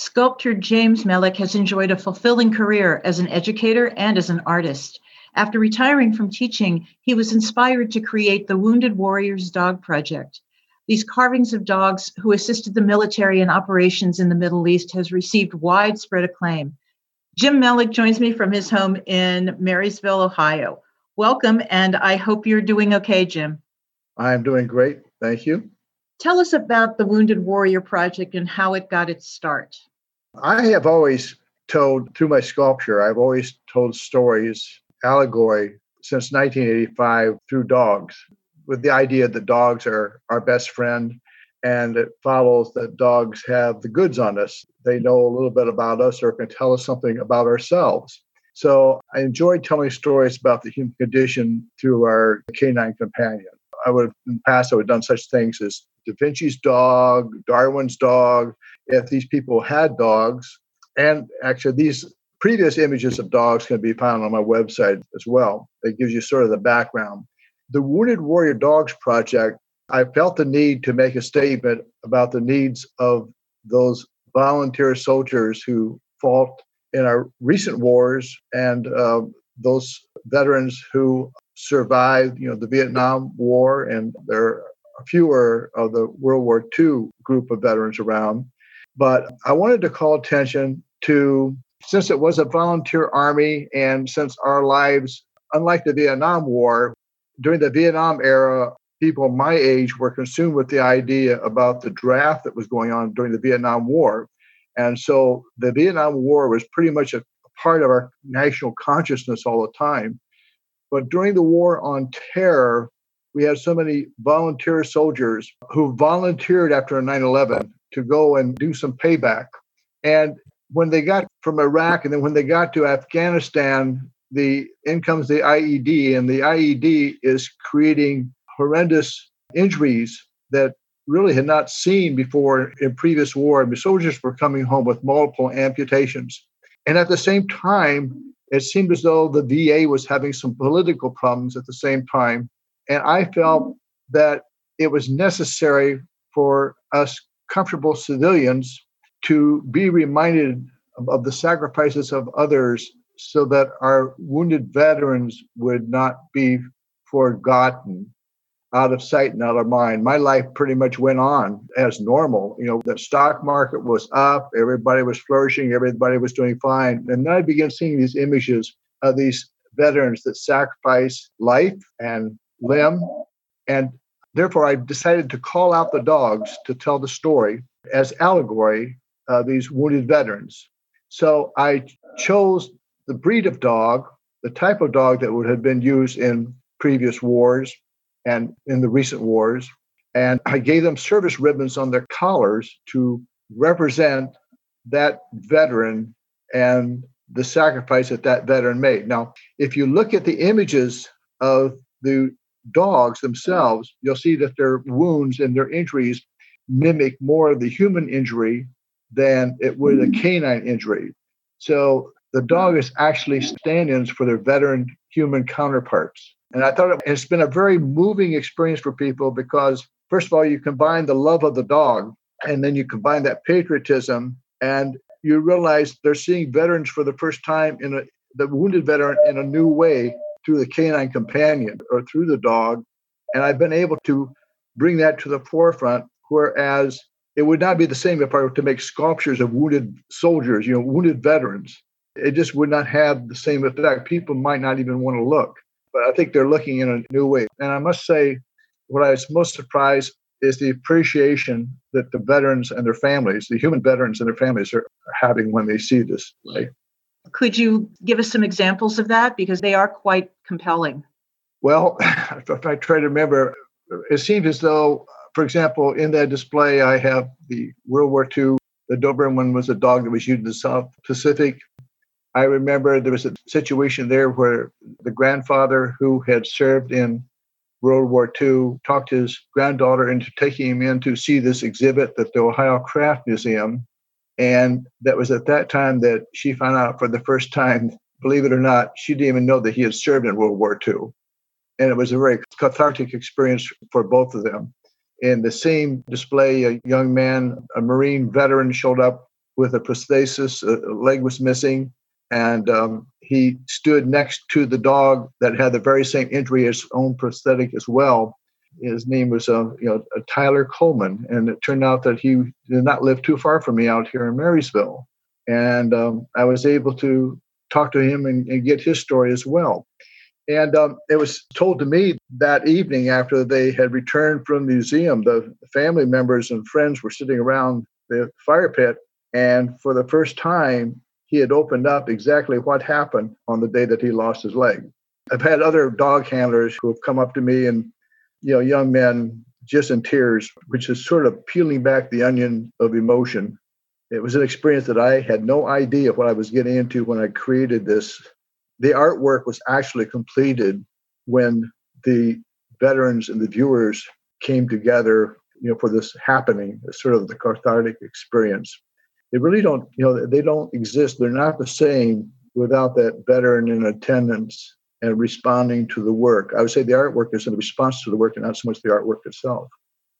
Sculptor James Mellick has enjoyed a fulfilling career as an educator and as an artist. After retiring from teaching, he was inspired to create the Wounded Warriors Dog Project. These carvings of dogs who assisted the military in operations in the Middle East has received widespread acclaim. Jim Mellick joins me from his home in Marysville, Ohio. Welcome, and I hope you're doing okay, Jim. I'm doing great. Thank you. Tell us about the Wounded Warrior Project and how it got its start. I have always told, through my sculpture, I've always told stories, allegory, since 1985 through dogs, with the idea that dogs are our best friend, and it follows that dogs have the goods on us. They know a little bit about us or can tell us something about ourselves. So I enjoyed telling stories about the human condition through our canine companion. In the past, I would have done such things as Da Vinci's dog, Darwin's dog, if these people had dogs. And actually, these previous images of dogs can be found on my website as well. It gives you sort of the background. The Wounded Warrior Dogs Project, I felt the need to make a statement about the needs of those volunteer soldiers who fought in our recent wars and those veterans who survived, the Vietnam War, and there are fewer of the World War II group of veterans around. But I wanted to call attention to, since it was a volunteer army, and since our lives, unlike the Vietnam War, during the Vietnam era, people my age were consumed with the idea about the draft that was going on during the Vietnam War. And so the Vietnam War was pretty much a part of our national consciousness all the time. But during the War on Terror, we had so many volunteer soldiers who volunteered after 9/11 to go and do some payback. And when they got from Iraq and then when they got to Afghanistan, in comes the IED, and the IED is creating horrendous injuries that really had not seen before in previous war. And the soldiers were coming home with multiple amputations. And at the same time, it seemed as though the VA was having some political problems at the same time. And I felt that it was necessary for us comfortable civilians to be reminded of the sacrifices of others so that our wounded veterans would not be forgotten, out of sight and out of mind. My life pretty much went on as normal. The stock market was up, everybody was flourishing, everybody was doing fine. And then I began seeing these images of these veterans that sacrifice life and limb. And therefore, I decided to call out the dogs to tell the story as allegory of these wounded veterans. So I chose the breed of dog, the type of dog that would have been used in previous wars and in the recent wars. And I gave them service ribbons on their collars to represent that veteran and the sacrifice that veteran made. Now, if you look at the images of the dogs themselves, you'll see that their wounds and their injuries mimic more of the human injury than it would a canine injury. So the dog is actually stand-ins for their veteran human counterparts. And I thought it's been a very moving experience for people because, first of all, you combine the love of the dog, and then you combine that patriotism, and you realize they're seeing veterans for the first time, the wounded veteran, in a new way through the canine companion or through the dog. And I've been able to bring that to the forefront, whereas it would not be the same if I were to make sculptures of wounded soldiers, wounded veterans. It just would not have the same effect. People might not even want to look. But I think they're looking in a new way. And I must say, what I was most surprised is the appreciation that the veterans and their families, the human veterans and their families, are having when they see this play. Could you give us some examples of that? Because they are quite compelling. Well, if I try to remember, it seems as though, for example, in that display, I have the World War II. The Doberman was a dog that was used in the South Pacific. I remember there was a situation there where the grandfather who had served in World War II talked his granddaughter into taking him in to see this exhibit at the Ohio Craft Museum. And that was at that time that she found out for the first time, believe it or not, she didn't even know that he had served in World War II. And it was a very cathartic experience for both of them. In the same display, a young man, a Marine veteran, showed up with a prosthesis, a leg was missing, and he stood next to the dog that had the very same injury as his own prosthetic as well. His name was Tyler Coleman, and it turned out that he did not live too far from me out here in Marysville. And I was able to talk to him and get his story as well. And it was told to me that evening after they had returned from the museum, the family members and friends were sitting around the fire pit. And for the first time, he had opened up exactly what happened on the day that he lost his leg. I've had other dog handlers who have come up to me and, young men just in tears, which is sort of peeling back the onion of emotion. It was an experience that I had no idea what I was getting into when I created this. The artwork was actually completed when the veterans and the viewers came together, for this happening, sort of the cathartic experience. They really don't, they don't exist. They're not the same without that veteran in attendance and responding to the work. I would say the artwork is in response to the work and not so much the artwork itself.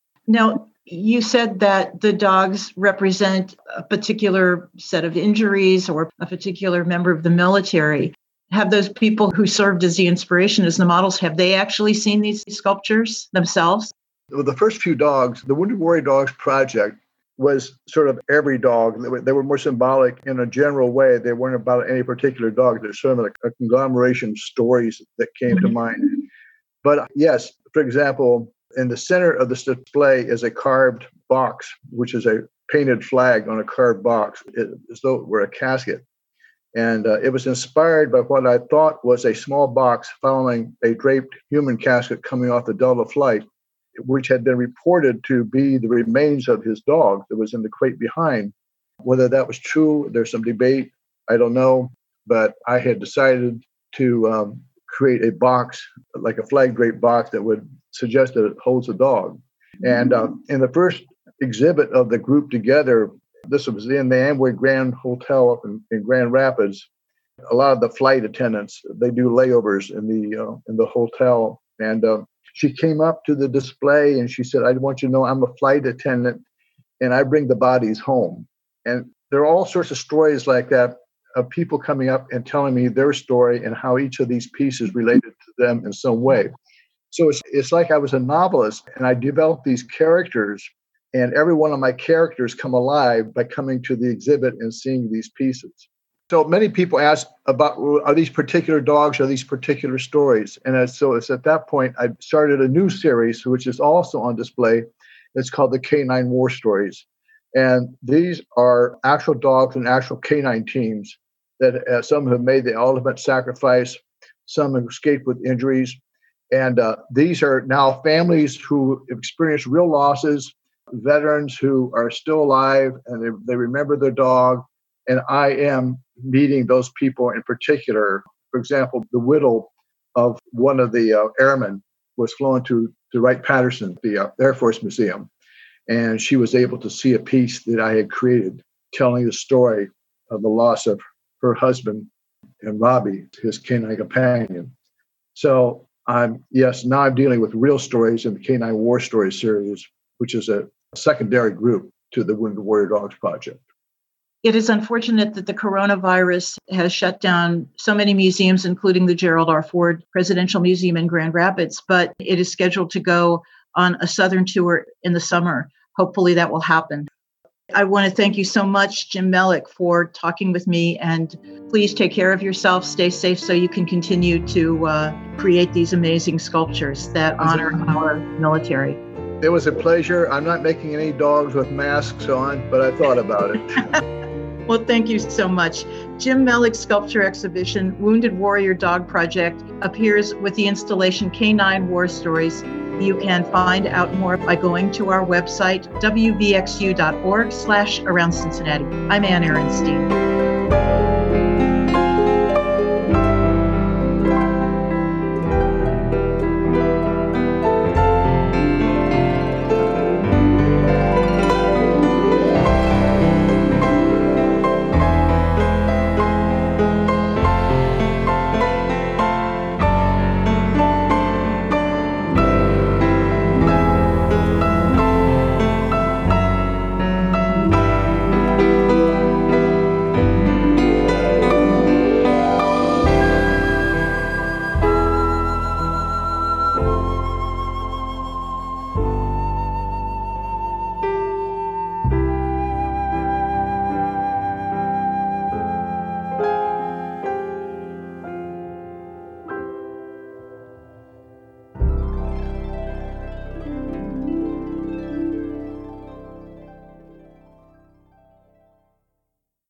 Now, you said that the dogs represent a particular set of injuries or a particular member of the military. Have those people who served as the inspiration, as the models, have they actually seen these sculptures themselves? Well, the first few dogs, the Wounded Warrior Dogs Project, was sort of every dog. They were more symbolic in a general way. They weren't about any particular dog. They're sort of like a conglomeration of stories that came to mind. But yes, for example, in the center of this display is a carved box, which is a painted flag on a carved box, as though it were a casket. And it was inspired by what I thought was a small box following a draped human casket coming off the Delta flight, which had been reported to be the remains of his dog that was in the crate behind. Whether that was true, there's some debate. I don't know. But I had decided to create a box, like a flag draped box that would suggest that it holds a dog. And in the first exhibit of the group together, this was in the Amway Grand Hotel up in Grand Rapids. A lot of the flight attendants, they do layovers in the hotel. And she came up to the display and she said, "I want you to know I'm a flight attendant and I bring the bodies home." And there are all sorts of stories like that of people coming up and telling me their story and how each of these pieces related to them in some way. So it's like I was a novelist and I developed these characters, and every one of my characters come alive by coming to the exhibit and seeing these pieces. So many people ask about, are these particular dogs, are these particular stories? And so it's at that point, I started a new series, which is also on display. It's called the Canine War Stories. And these are actual dogs and actual canine teams that some have made the ultimate sacrifice, some have escaped with injuries. And these are now families who experience real losses, veterans who are still alive, and they remember their dog. And I am meeting those people in particular. For example, the widow of one of the airmen was flown to Wright-Patterson, the Air Force Museum. And she was able to see a piece that I had created telling the story of the loss of her husband and Robbie, his canine companion. So now I'm dealing with real stories in the Canine War Stories series, which is a secondary group to the Wounded Warrior Dogs Project. It is unfortunate that the coronavirus has shut down so many museums, including the Gerald R. Ford Presidential Museum in Grand Rapids, but it is scheduled to go on a southern tour in the summer. Hopefully that will happen. I want to thank you so much, Jim Mellick, for talking with me, and please take care of yourself, stay safe so you can continue to create these amazing sculptures that honor our military. It was a pleasure. I'm not making any dogs with masks on, but I thought about it. Well, thank you so much. Jim Mellick's sculpture exhibition, Wounded Warrior Dog Project, appears with the installation Canine War Stories. You can find out more by going to our website, wvxu.org/around Cincinnati. I'm Ann Ehrenstein.